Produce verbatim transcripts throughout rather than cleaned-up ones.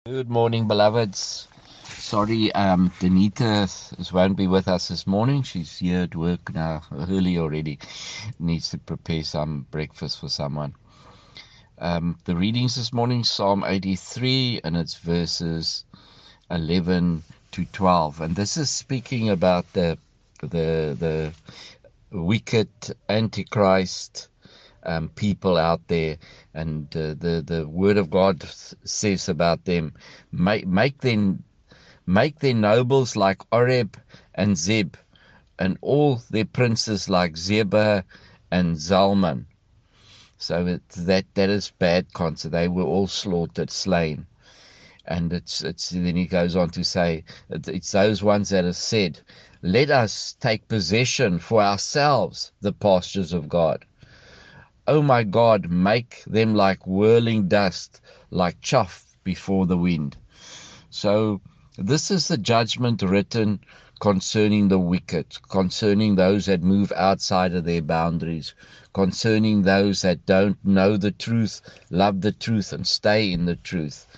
Good morning, beloveds. Sorry, um, Danita is- won't be with us this morning. She's here at work now, early already. Needs to prepare some breakfast for someone. Um, the readings this morning, Psalm eighty-three, and it's verses eleven to twelve. And this is speaking about the the the wicked Antichrist um, people out there, and uh, the the Word of God says about them, make make them make their nobles like Oreb and Zeb, and all their princes like Zebah and Zalman. So it, that that is bad concert. They were all slaughtered, slain. And it's it's then he goes on to say it's those ones that have said, let us take possession for ourselves the pastures of God. Oh my God, make them like whirling dust, like chaff before the wind. So this is the judgment written concerning the wicked, concerning those that move outside of their boundaries, concerning those that don't know the truth, love the truth, and stay in the truth.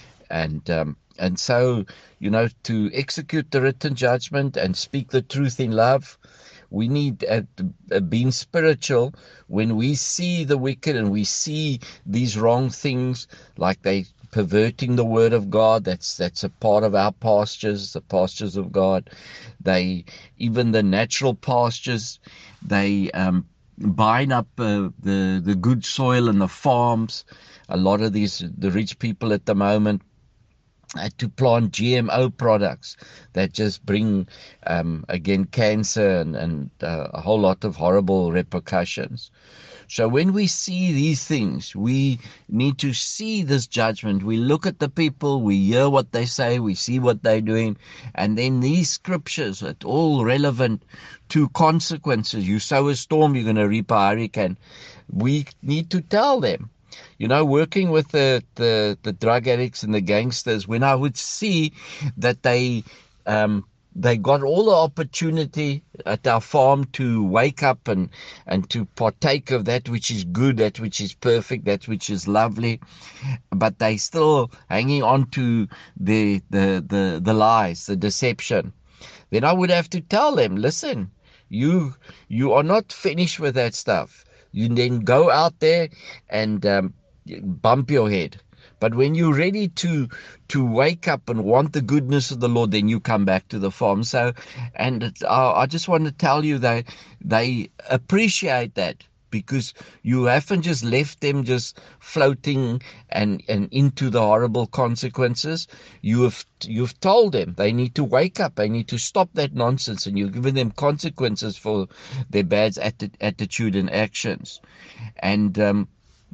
And um, and so, you know, to execute the written judgment and speak the truth in love, we need uh, uh, being spiritual. When we see the wicked and we see these wrong things, like they perverting the word of God, that's that's a part of our pastures, the pastures of God. They, even the natural pastures, they um, buying up uh, the the good soil and the farms. A lot of these the rich people at the moment uh, to plant G M O products that just bring, um, again, cancer and, and uh, a whole lot of horrible repercussions. So when we see these things, we need to see this judgment. We look at the people, we hear what they say, we see what they're doing, and then these scriptures are all relevant to consequences. You sow a storm, you're going to reap a hurricane. We need to tell them. You know, working with the, the, the drug addicts and the gangsters, when I would see that they um, they got all the opportunity at our farm to wake up and, and to partake of that which is good, that which is perfect, that which is lovely, but they still hanging on to the, the, the, the lies, the deception. Then I would have to tell them, listen, you you are not finished with that stuff. You then go out there and um, bump your head. But when you're ready to to wake up and want the goodness of the Lord, then you come back to the farm. So, and it, I, I just want to tell you that they appreciate that, because you haven't just left them just floating and, and into the horrible consequences. You have you've told them they need to wake up, they need to stop that nonsense, and you've given them consequences for their bad atti- attitude and actions. And um,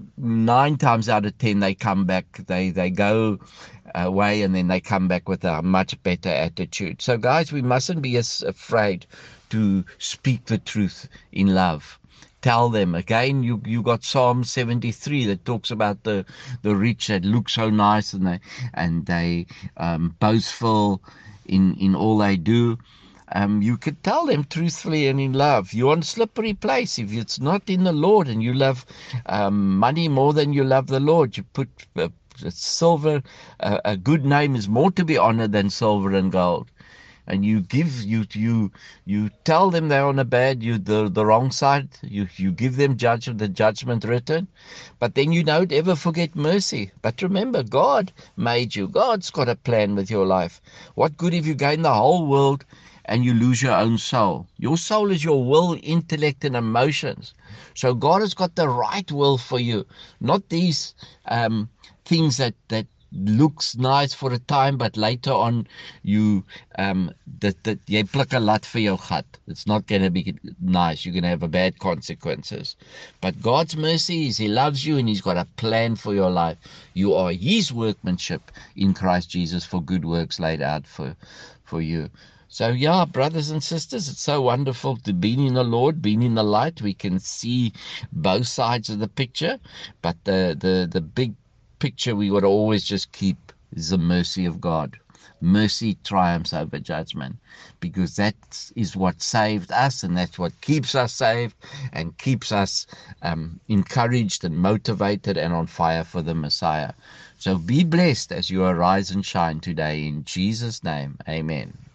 nine times out of ten they come back, they they go away, and then they come back with a much better attitude. So guys, we mustn't be as afraid to speak the truth in love. Tell them again. You you got Psalm seventy-three that talks about the the rich that look so nice, and they and they um, boastful in in all they do. Um, you could tell them truthfully and in love. You're on a slippery place if it's not in the Lord, and you love um, money more than you love the Lord. You put uh, silver, uh, a good name is more to be honored than silver and gold. And you give you you you tell them they're on a bad you the the wrong side. You you give them judge the judgment written, but then you don't ever forget mercy. But remember, God made you. God's got a plan with your life. What good if you gain the whole world and you lose your own soul? Your soul is your will, intellect, and emotions. So God has got the right will for you, not these um, things that that looks nice for a time, but later on you um that that jy pluk 'n lat vir jou gat. It's not going to be nice. You're going to have a bad consequences. But God's mercy is He loves you, and He's got a plan for your life. You are His workmanship in Christ Jesus for good works laid out for for you. So yeah, brothers and sisters, it's so wonderful to be in the Lord, being in the light. We can see both sides of the picture, but the the the big picture we got to always just keep is the mercy of God. Mercy triumphs over judgment, because that is what saved us, and that's what keeps us saved and keeps us um, encouraged and motivated and on fire for the Messiah. So be blessed as you arise and shine today in Jesus' name. Amen.